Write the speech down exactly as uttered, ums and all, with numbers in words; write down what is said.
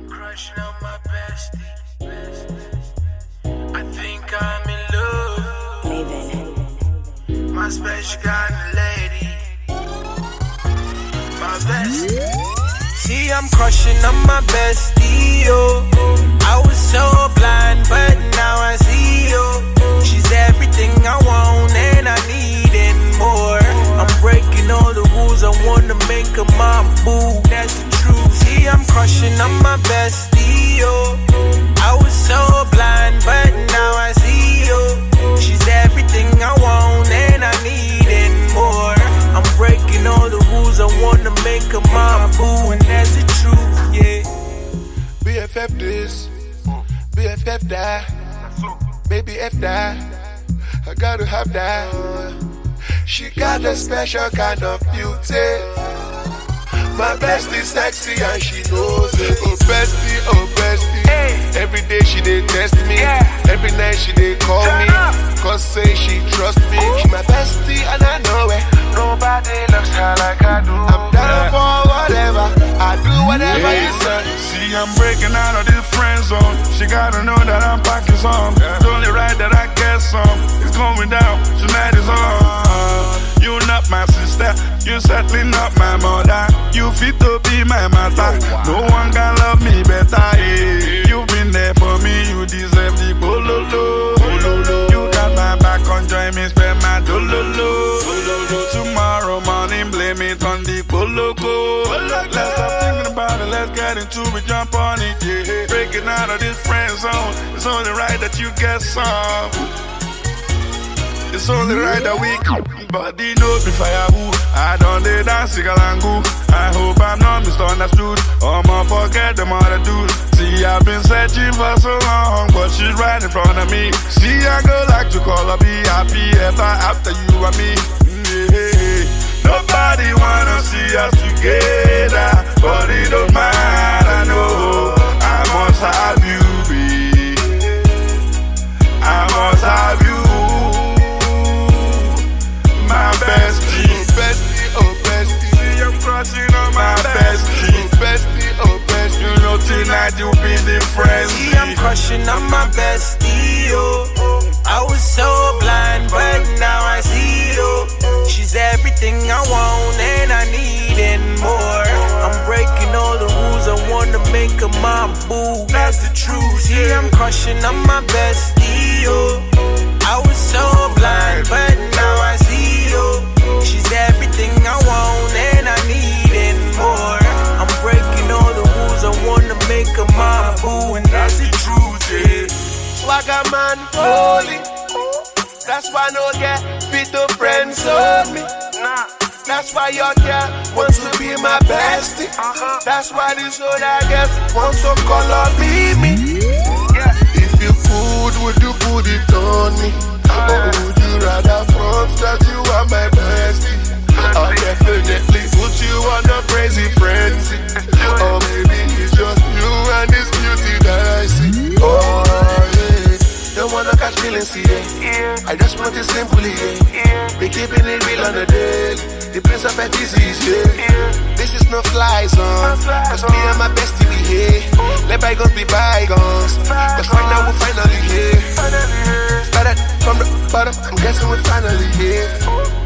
crushing on my bestie. I think I'm in love. My special kind of lady. My bestie. See, I'm crushing on my bestie, yo. I was so blind, but now I see, yo. She's everything I want and I need and more. I'm breaking all the rules, I wanna make her my boo. That's the truth. See, I'm crushing on my bestie, yo. I was so blind, but now I see, yo. She's everything I want and I need and more. I'm breaking all the rules, I wanna make her my boo, and that's the truth, yeah. B F F this, B F F that, baby F that, I gotta have that. She got a special kind of beauty. My bestie sexy and she knows it. Oh bestie, oh bestie. Hey. Every day she dey test me. Yeah. Every night she dey call Turn me. Up. Cause say she trust me. Ooh. She my bestie and I know it. Nobody loves her like I do. I'm down yeah. for whatever. I do whatever yeah. you say. See, I'm breaking out of this friend zone. She gotta know that I'm packing some. Yeah. It's only right that I get some. It's going down, tonight is on. You not my sister, you certainly not my mother. You fit to be my mother. No one can love me better. Yeah. You've been there for me, you deserve the bololo. You got my back on, join me, spend my dololo. Tomorrow morning, blame it on the boloko. Let's stop thinking about it, let's get into it, jump on it, yeah. Breaking out of this friend zone, it's only right that you get some. It's only right that we body knows me firewood. I done the dance, Sigalangu. I hope I'm not misunderstood. I'ma forget them other dudes. See, I've been searching for so long, but she's right in front of me. See, I go like to call her, be happy ever after you and me. Yeah. Nobody wanna see us together, but it don't matter, no. I must have you, babe. I must have you. My bestie, oh bestie, oh bestie. See, I'm crushing on my, my bestie. bestie, oh bestie, oh bestie. You know tonight you'll be different. See, I'm crushing on my bestie, yo. I was so blind, but now I see, yo. She's everything I want and I need and more. I'm breaking all the rules, I wanna make her my boo. That's the truth. See, I'm crushing on my bestie, yo. I was so blind, but now I see, yo. She's everything I want and I need and more. I'm breaking all the rules, I wanna make her my boo, and that's the truth, yeah. Swagger man, holy. That's why no get fit to friends on me. Nah. That's why your girl wants to be my bestie. Uh-huh. That's why this other girl wants to call on me, me. Yeah. If you could, would you put it on me? Uh-huh. Or would you rather front that you are my bestie? I'll definitely put you on a crazy frenzy. Oh baby, it's just you and this beauty that I see. Oh yeah. Don't wanna catch feelings here. Yeah. I just want it simply, yeah. Yeah. Be keeping it real on the daily. The prince of F is yeah. Yeah. This is no fly zone. Cause me and my bestie we here. Let bygones be bygones. Cause right now we're finally here. Started from the bottom, I'm guessing we're finally here.